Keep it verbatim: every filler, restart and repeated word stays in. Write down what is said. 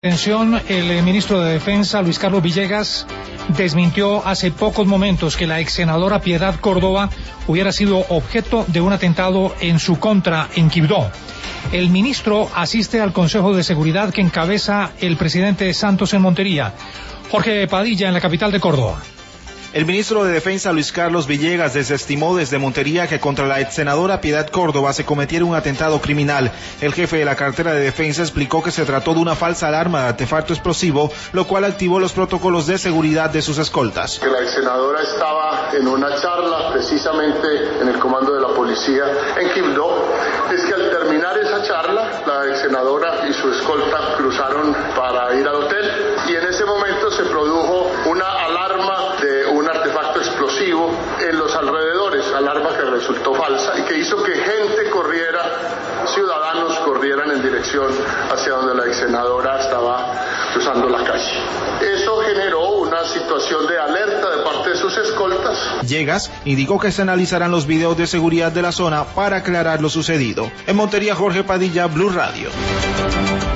Atención, el ministro de Defensa, Luis Carlos Villegas, desmintió hace pocos momentos que la ex senadora Piedad Córdoba hubiera sido objeto de un atentado en su contra en Quibdó. El ministro asiste al Consejo de Seguridad que encabeza el presidente Santos en Montería. Jorge Padilla, en la capital de Córdoba. El ministro de Defensa, Luis Carlos Villegas, desestimó desde Montería que contra la ex senadora Piedad Córdoba se cometiera un atentado criminal. El jefe de la cartera de Defensa explicó que se trató de una falsa alarma de artefacto explosivo, lo cual activó los protocolos de seguridad de sus escoltas. Que la ex senadora estaba en una charla, precisamente en el comando de la policía en Quibdó. Es que al terminar esa charla, la ex senadora y su escolta cruzaron para ir al hotel, y en ese momento se produjo una alarma de un artefacto explosivo en los alrededores, alarma que resultó falsa y que hizo que gente corriera, ciudadanos corrieran en dirección hacia donde la ex senadora estaba cruzando la calle. Eso generó una situación de alerta de parte de sus escoltas. Villegas indicó que se analizarán los videos de seguridad de la zona para aclarar lo sucedido. En Montería, Jorge Padilla, Blue Radio.